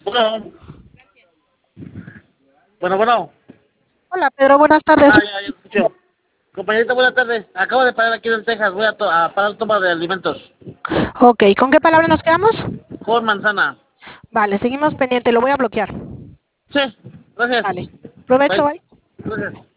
Bueno, bueno. Hola, Pedro, buenas tardes. Ya escucho. Compañerita, buenas tardes. Acabo de parar aquí en Texas. Voy a parar toma de alimentos. Ok, ¿con qué palabra nos quedamos? Con manzana. Vale, seguimos pendiente, lo voy a bloquear. Sí, gracias. Vale, provecho, Bye. bye. Gracias.